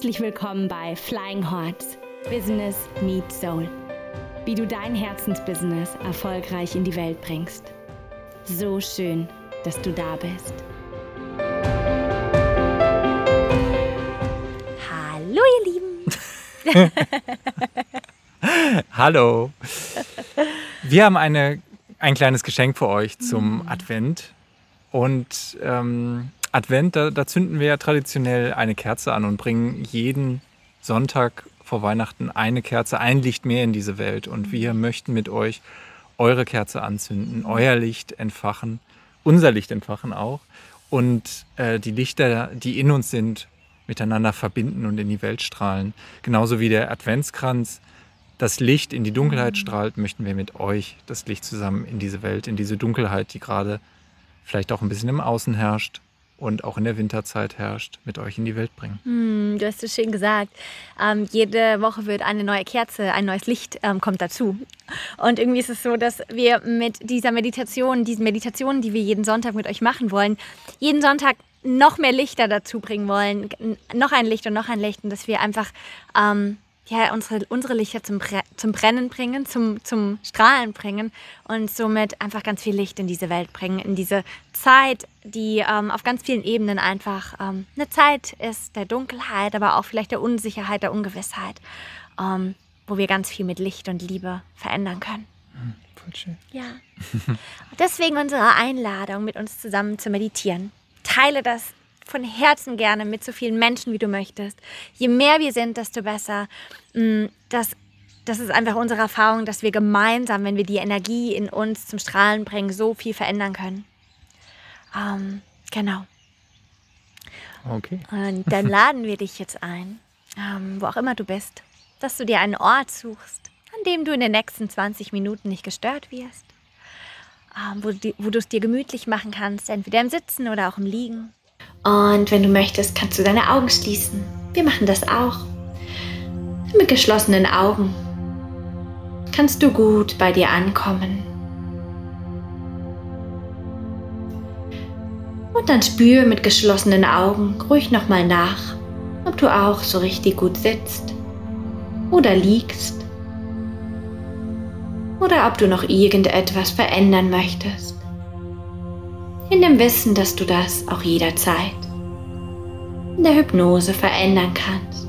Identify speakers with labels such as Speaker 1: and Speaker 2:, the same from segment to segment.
Speaker 1: Herzlich willkommen bei Flying Hearts, Business Meets Soul. Wie du dein Herzensbusiness erfolgreich in die Welt bringst. So schön, dass du da bist.
Speaker 2: Hallo ihr Lieben.
Speaker 3: Hallo. Wir haben ein kleines Geschenk für euch zum Advent. Und Advent, da zünden wir ja traditionell eine Kerze an und bringen jeden Sonntag vor Weihnachten eine Kerze, ein Licht mehr in diese Welt. Und wir möchten mit euch eure Kerze anzünden, euer Licht entfachen, unser Licht entfachen auch. Und die Lichter, die in uns sind, miteinander verbinden und in die Welt strahlen. Genauso wie der Adventskranz das Licht in die Dunkelheit strahlt, möchten wir mit euch das Licht zusammen in diese Welt, in diese Dunkelheit, die gerade vielleicht auch ein bisschen im Außen herrscht und auch in der Winterzeit herrscht, mit euch in die Welt bringen.
Speaker 2: Du hast es schön gesagt. Jede Woche wird eine neue Kerze, ein neues Licht kommt dazu. Und irgendwie ist es so, dass wir mit diesen Meditationen, die wir jeden Sonntag mit euch machen wollen, jeden Sonntag noch mehr Lichter dazu bringen wollen. Noch ein Licht und noch ein Licht. Und dass wir einfach unsere Lichter zum Brennen bringen, zum Strahlen bringen und somit einfach ganz viel Licht in diese Welt bringen, in diese Zeit, die auf ganz vielen Ebenen einfach eine Zeit ist der Dunkelheit, aber auch vielleicht der Unsicherheit, der Ungewissheit, wo wir ganz viel mit Licht und Liebe verändern können.
Speaker 3: Voll schön.
Speaker 2: Ja. Deswegen unsere Einladung, mit uns zusammen zu meditieren. Teile das von Herzen gerne mit so vielen Menschen, wie du möchtest. Je mehr wir sind, desto besser. Das ist einfach unsere Erfahrung, dass wir gemeinsam, wenn wir die Energie in uns zum Strahlen bringen, so viel verändern können. Genau.
Speaker 3: Okay.
Speaker 2: Und dann laden wir dich jetzt ein, wo auch immer du bist, dass du dir einen Ort suchst, an dem du in den nächsten 20 Minuten nicht gestört wirst, wo du es dir gemütlich machen kannst, entweder im Sitzen oder auch im Liegen. Und wenn du möchtest, kannst du deine Augen schließen. Wir machen das auch. Mit geschlossenen Augen kannst du gut bei dir ankommen. Und dann spür mit geschlossenen Augen ruhig nochmal nach, ob du auch so richtig gut sitzt oder liegst oder ob du noch irgendetwas verändern möchtest. In dem Wissen, dass du das auch jederzeit in der Hypnose verändern kannst.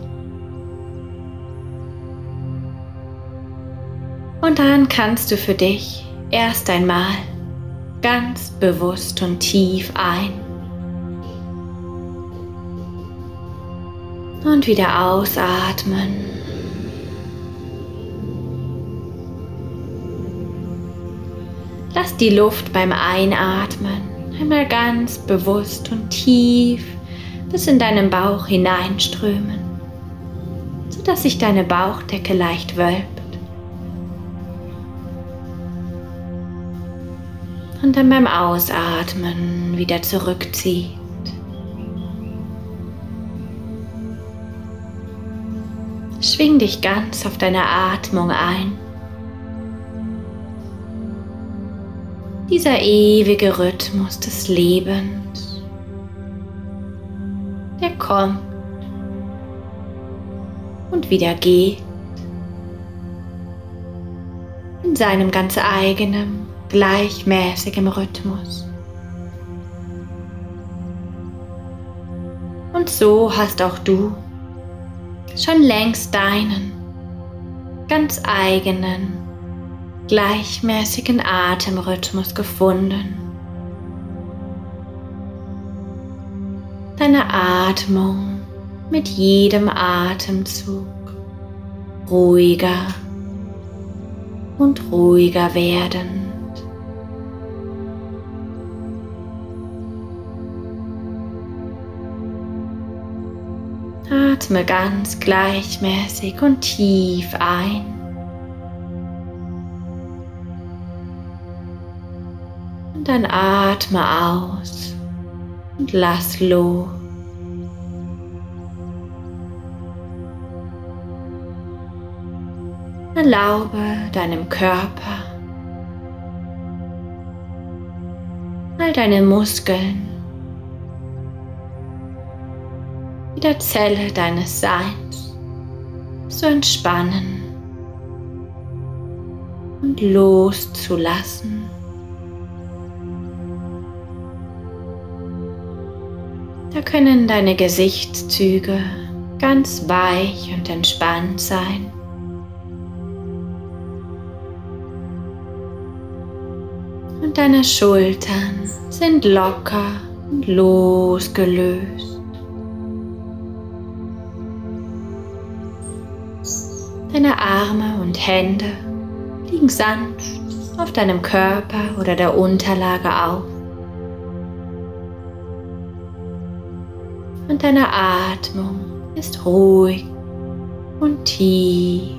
Speaker 2: Und dann kannst du für dich erst einmal ganz bewusst und tief ein und wieder ausatmen. Lass die Luft beim Einatmen einmal ganz bewusst und tief bis in deinen Bauch hineinströmen, sodass sich deine Bauchdecke leicht wölbt. Und dann beim Ausatmen wieder zurückzieht. Schwing dich ganz auf deine Atmung ein. Dieser ewige Rhythmus des Lebens, der kommt und wieder geht in seinem ganz eigenen, gleichmäßigen Rhythmus. Und so hast auch du schon längst deinen ganz eigenen, gleichmäßigen Atemrhythmus gefunden. Deine Atmung mit jedem Atemzug ruhiger und ruhiger werdend. Atme ganz gleichmäßig und tief ein. Und dann atme aus und lass los. Erlaube deinem Körper, all deine Muskeln
Speaker 1: jeder Zelle deines Seins zu entspannen und loszulassen. Da können deine Gesichtszüge ganz weich und entspannt sein. Und deine Schultern sind locker und losgelöst. Deine Arme und Hände liegen sanft auf deinem Körper oder der Unterlage auf. Und deine Atmung ist ruhig und tief.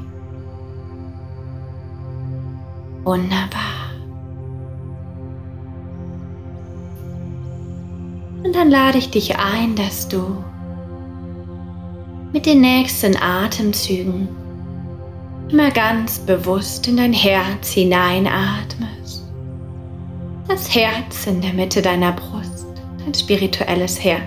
Speaker 1: Wunderbar. Und dann lade ich dich ein, dass du mit den nächsten Atemzügen immer ganz bewusst in dein Herz hineinatmest. Das Herz in der Mitte deiner Brust, dein spirituelles Herz.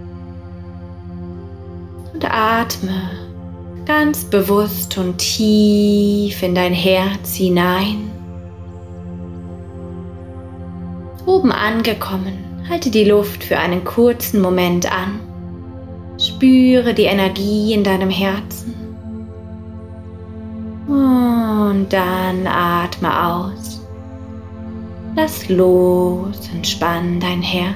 Speaker 1: Und atme ganz bewusst und tief in dein Herz hinein. Oben angekommen, halte die Luft für einen kurzen Moment an. Spüre die Energie in deinem Herzen. Und dann atme aus. Lass los, entspann dein Herz.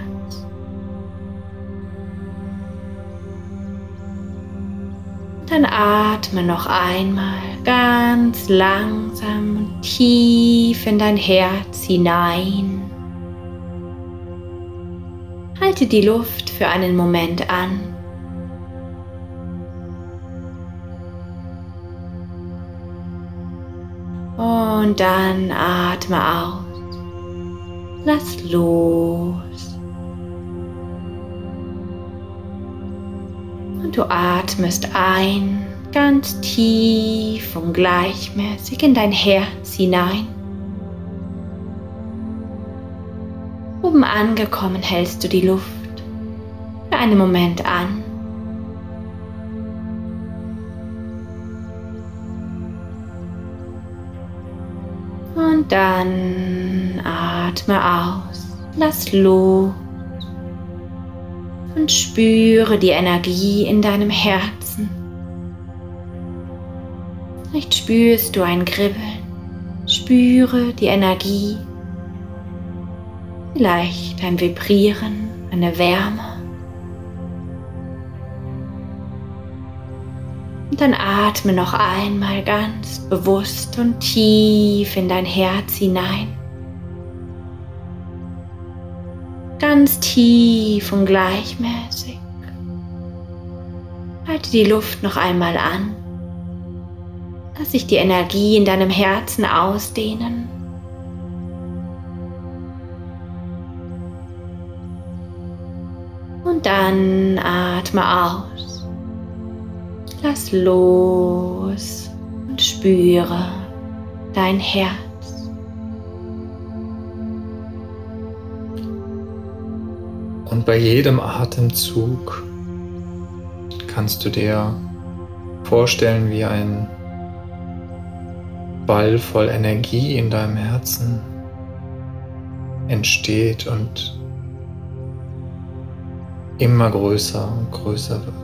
Speaker 1: Dann atme noch einmal ganz langsam und tief in dein Herz hinein. Halte die Luft für einen Moment an. Und dann atme aus. Lass los. Und du atmest ein, ganz tief und gleichmäßig in dein Herz hinein. Oben angekommen hältst du die Luft für einen Moment an. Und dann atme aus, lass los und spüre die Energie in deinem Herzen. Vielleicht spürst du ein Kribbeln, spüre die Energie, vielleicht ein Vibrieren, eine Wärme. Und dann atme noch einmal ganz bewusst und tief in dein Herz hinein. Ganz tief und gleichmäßig. Halte die Luft noch einmal an. Lass sich die Energie in deinem Herzen ausdehnen. Und dann atme aus. Lass los und spüre dein Herz.
Speaker 3: Und bei jedem Atemzug kannst du dir vorstellen, wie ein Ball voll Energie in deinem Herzen entsteht und immer größer und größer wird.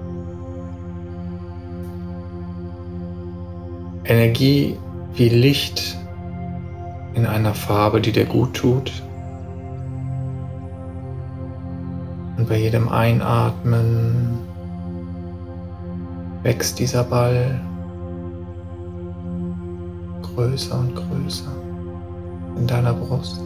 Speaker 3: Energie wie Licht in einer Farbe, die dir gut tut. Und bei jedem Einatmen wächst dieser Ball größer und größer in deiner Brust.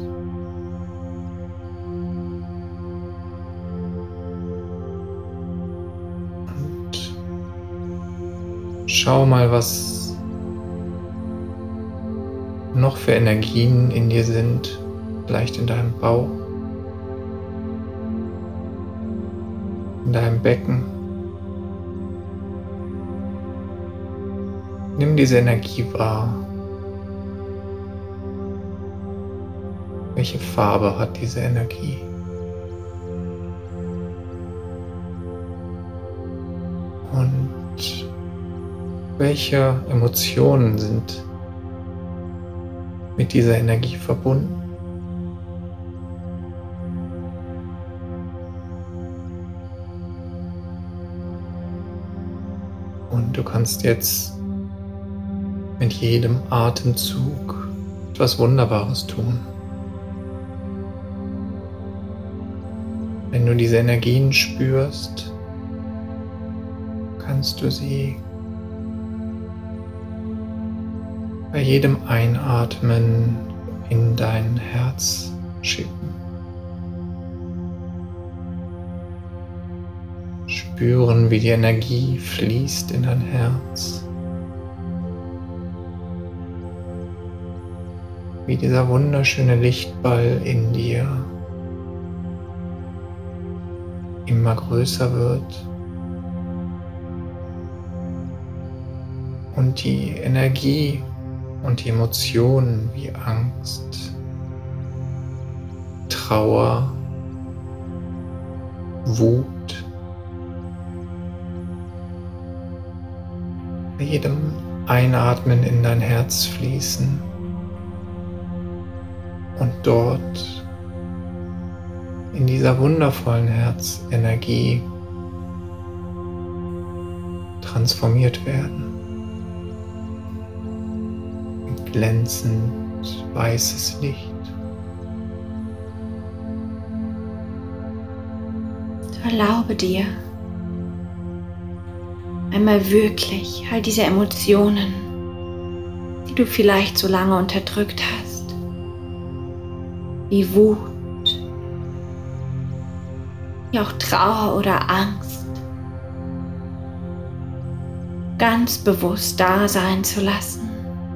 Speaker 3: Und schau mal, was noch für Energien in dir sind, vielleicht in deinem Bauch, in deinem Becken. Nimm diese Energie wahr. Welche Farbe hat diese Energie? Welche Emotionen sind mit dieser Energie verbunden? Und du kannst jetzt mit jedem Atemzug etwas Wunderbares tun. Wenn du diese Energien spürst, kannst du sie bei jedem Einatmen in dein Herz schicken. Spüren, wie die Energie fließt in dein Herz. Wie dieser wunderschöne Lichtball in dir immer größer wird und die Energie und die Emotionen wie Angst, Trauer, Wut bei jedem Einatmen in dein Herz fließen und dort in dieser wundervollen Herzenergie transformiert werden. In glänzend weißes Licht.
Speaker 1: So erlaube dir, einmal wirklich all diese Emotionen, die du vielleicht so lange unterdrückt hast, wie Wut, wie auch Trauer oder Angst, ganz bewusst da sein zu lassen.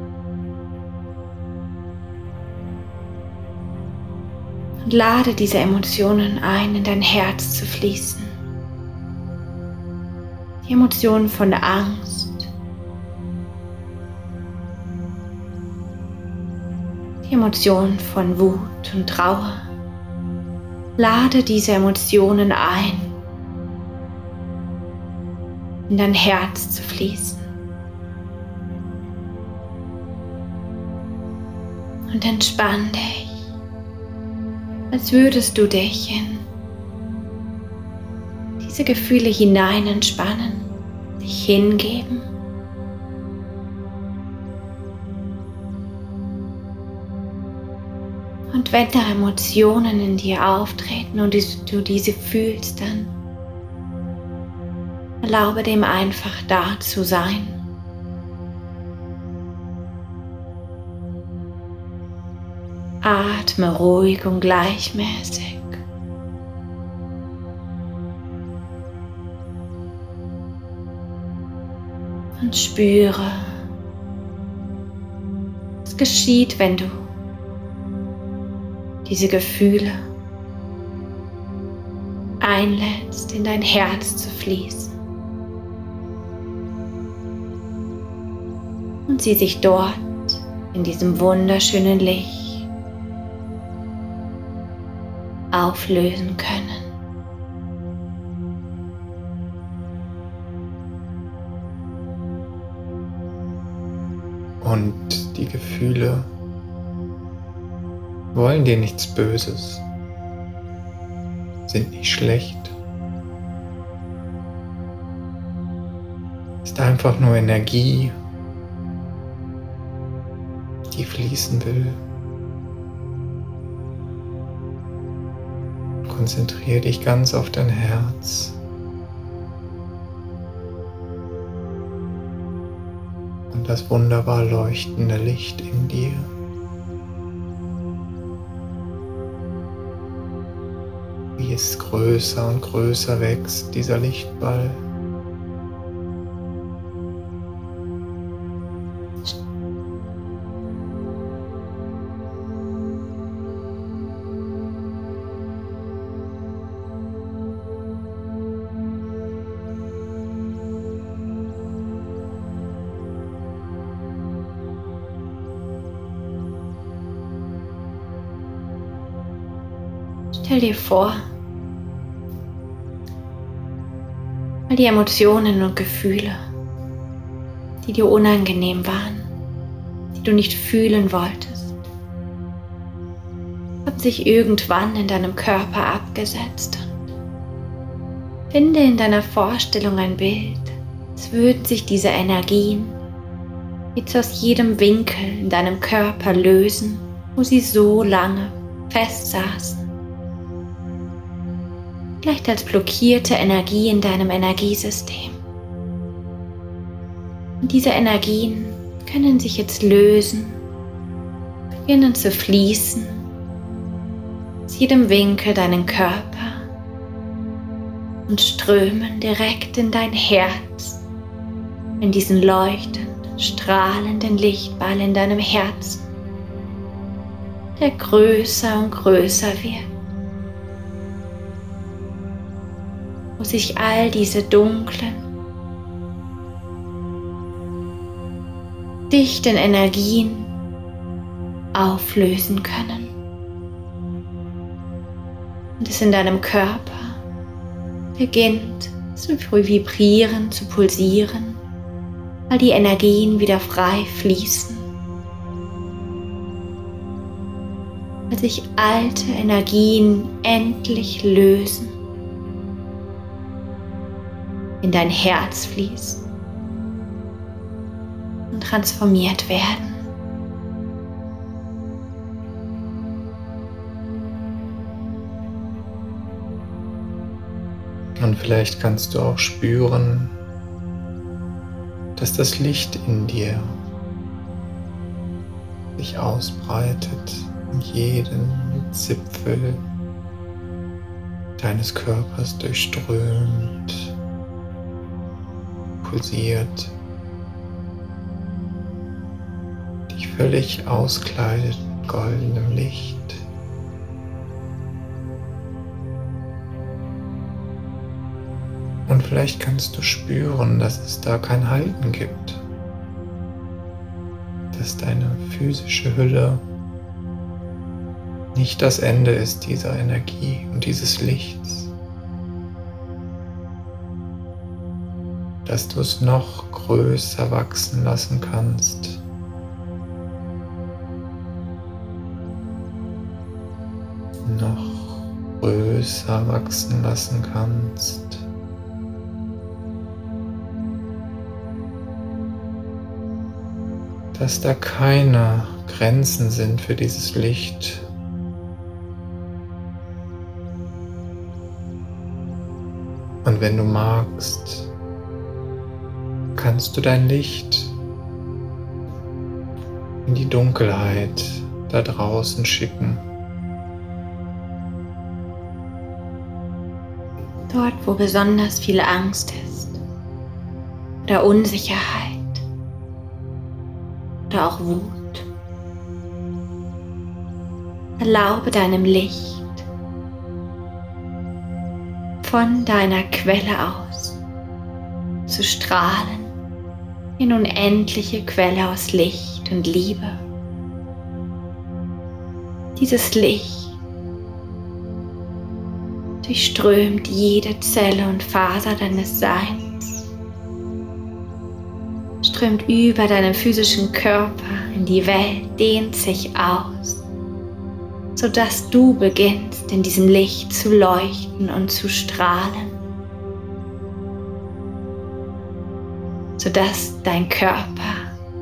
Speaker 1: Und lade diese Emotionen ein, in dein Herz zu fließen. Die Emotionen von Angst, die Emotionen von Wut und Trauer. Lade diese Emotionen ein, in dein Herz zu fließen. Und entspann dich, als würdest du dich in diese Gefühle hinein entspannen, dich hingeben. Und wenn da Emotionen in dir auftreten und du diese fühlst, dann erlaube dem einfach da zu sein. Atme ruhig und gleichmäßig. Und spüre, was geschieht, wenn du diese Gefühle einlädst, in dein Herz zu fließen und sie sich dort in diesem wunderschönen Licht auflösen können.
Speaker 3: Und die Gefühle wollen dir nichts Böses, sind nicht schlecht, ist einfach nur Energie, die fließen will. Konzentriere dich ganz auf dein Herz und das wunderbar leuchtende Licht in dir. Wie es größer und größer wächst, dieser Lichtball.
Speaker 1: Stell dir vor, all die Emotionen und Gefühle, die dir unangenehm waren, die du nicht fühlen wolltest, haben sich irgendwann in deinem Körper abgesetzt. Finde in deiner Vorstellung ein Bild, als würden sich diese Energien jetzt aus jedem Winkel in deinem Körper lösen, wo sie so lange festsaßen. Vielleicht als blockierte Energie in deinem Energiesystem. Und diese Energien können sich jetzt lösen, beginnen zu fließen, aus jedem Winkel deinen Körper und strömen direkt in dein Herz, in diesen leuchtend strahlenden Lichtball in deinem Herzen, der größer und größer wird, wo sich all diese dunklen, dichten Energien auflösen können und es in deinem Körper beginnt zu vibrieren, zu pulsieren, weil die Energien wieder frei fließen, weil sich alte Energien endlich lösen, in dein Herz fließen und transformiert werden.
Speaker 4: Und vielleicht kannst du auch spüren, dass das Licht in dir sich ausbreitet und jeden Zipfel deines Körpers durchströmt, pulsiert, dich völlig auskleidet mit goldenem Licht. Und vielleicht kannst du spüren, dass es da kein Halten gibt, dass deine physische Hülle nicht das Ende ist dieser Energie und dieses Lichts, dass du es noch größer wachsen lassen kannst, noch größer wachsen lassen kannst. Dass da keine Grenzen sind für dieses Licht. Und wenn du magst, kannst du dein Licht in die Dunkelheit da draußen schicken.
Speaker 1: Dort, wo besonders viel Angst ist oder Unsicherheit oder auch Wut. Erlaube deinem Licht von deiner Quelle aus zu strahlen in unendliche Quelle aus Licht und Liebe. Dieses Licht durchströmt jede Zelle und Faser deines Seins, strömt über deinen physischen Körper in die Welt, dehnt sich aus, sodass du beginnst, in diesem Licht zu leuchten und zu strahlen, sodass dein Körper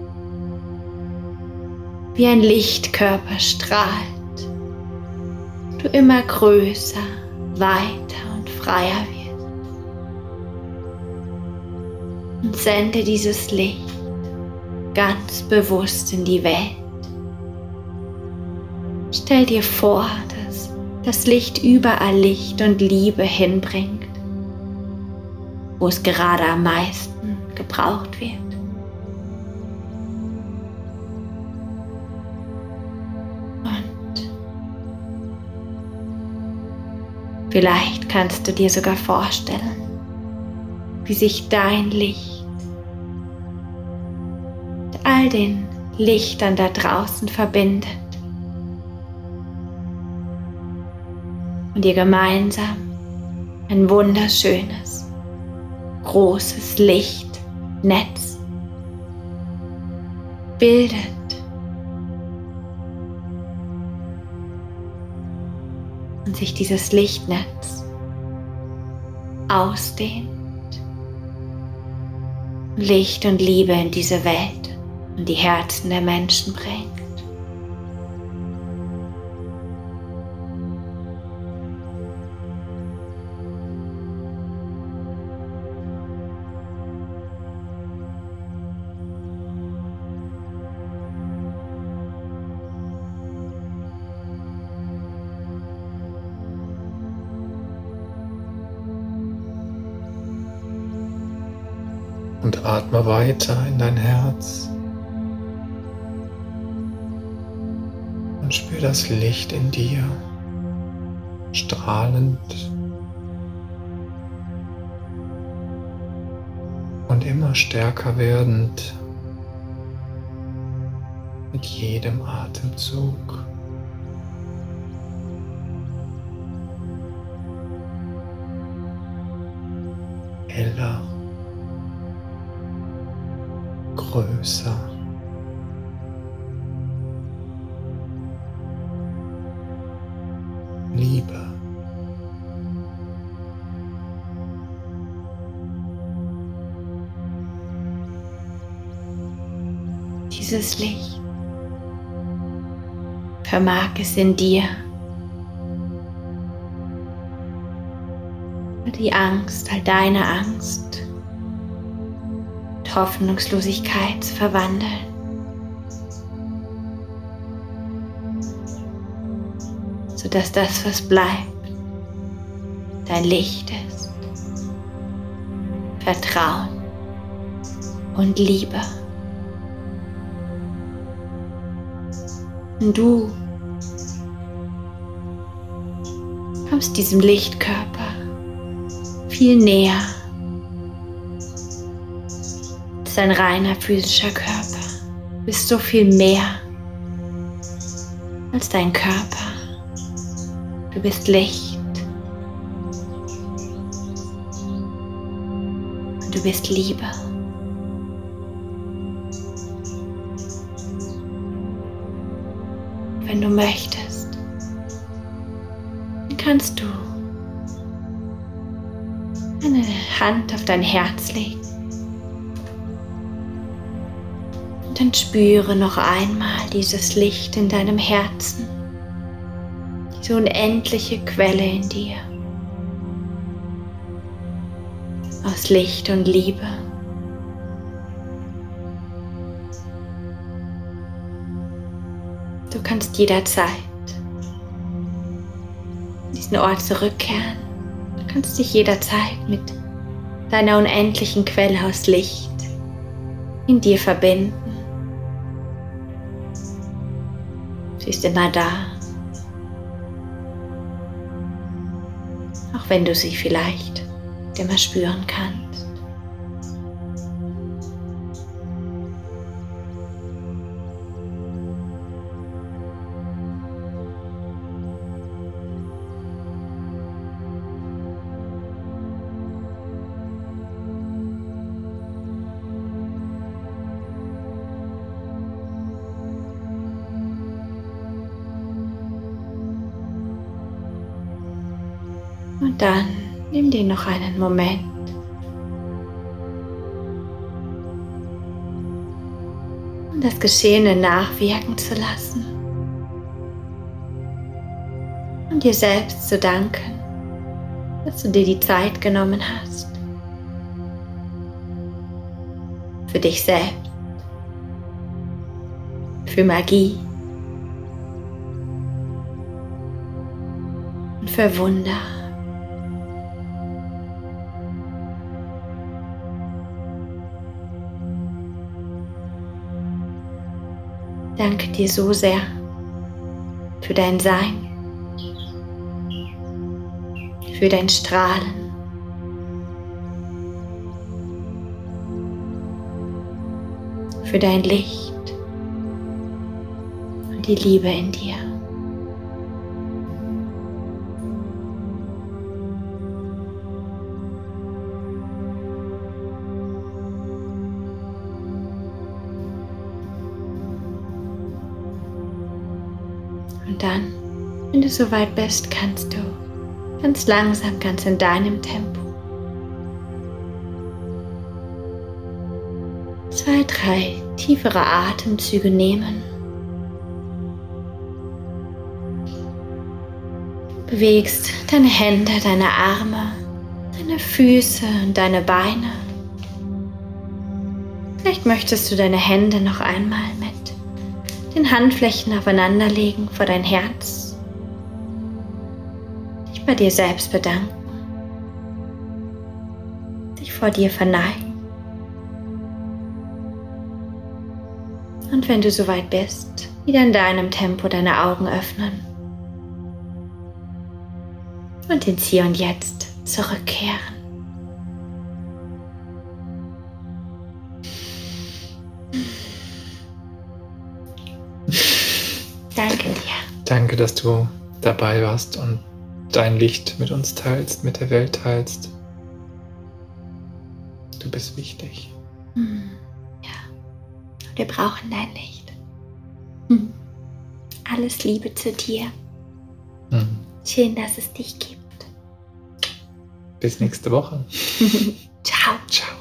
Speaker 1: wie ein Lichtkörper strahlt, du immer größer, weiter und freier wirst. Und sende dieses Licht ganz bewusst in die Welt. Stell dir vor, dass das Licht überall Licht und Liebe hinbringt, wo es gerade am meisten gebraucht wird. Und vielleicht kannst du dir sogar vorstellen, wie sich dein Licht mit all den Lichtern da draußen verbindet und ihr gemeinsam ein wunderschönes, großes Lichtnetz bildet. Und sich dieses Lichtnetz ausdehnt. Licht und Liebe in diese Welt und die Herzen der Menschen bringt.
Speaker 4: Und atme weiter in dein Herz und spür das Licht in dir, strahlend und immer stärker werdend mit jedem Atemzug. Heller, größer, Liebe.
Speaker 1: Dieses Licht vermag es in dir, die Angst, all deine Angst, und Hoffnungslosigkeit zu verwandeln. Sodass das, was bleibt, dein Licht ist, Vertrauen und Liebe. Und du kommst diesem Lichtkörper viel näher als ein reiner physischer Körper. Du bist so viel mehr als dein Körper. Du bist Licht. Und du bist Liebe. Wenn du möchtest, dann kannst du eine Hand auf dein Herz legen und dann spüre noch einmal dieses Licht in deinem Herzen, diese unendliche Quelle in dir aus Licht und Liebe. Du kannst jederzeit an diesen Ort zurückkehren. Du kannst dich jederzeit mit deiner unendlichen Quelle aus Licht in dir verbinden. Sie ist immer da, auch wenn du sie vielleicht nicht immer spüren kannst. Und dann nimm dir noch einen Moment, um das Geschehene nachwirken zu lassen und dir selbst zu danken, dass du dir die Zeit genommen hast für dich selbst, für Magie und für Wunder. Danke dir so sehr für dein Sein, für dein Strahlen, für dein Licht und die Liebe in dir. Und dann, wenn du soweit bist, kannst du ganz langsam, ganz in deinem Tempo 2, 3 tiefere Atemzüge nehmen. Bewegst deine Hände, deine Arme, deine Füße und deine Beine. Vielleicht möchtest du deine Hände noch einmal mit den Handflächen aufeinander legen vor dein Herz. Dich bei dir selbst bedanken. Dich vor dir verneigen. Und wenn du soweit bist, wieder in deinem Tempo deine Augen öffnen. Und ins Hier und Jetzt zurückkehren. Danke dir.
Speaker 4: Danke, dass du dabei warst und dein Licht mit uns teilst, mit der Welt teilst. Du bist wichtig.
Speaker 1: Ja, wir brauchen dein Licht. Alles Liebe zu dir. Schön, dass es dich gibt.
Speaker 4: Bis nächste Woche.
Speaker 1: Ciao.
Speaker 4: Ciao.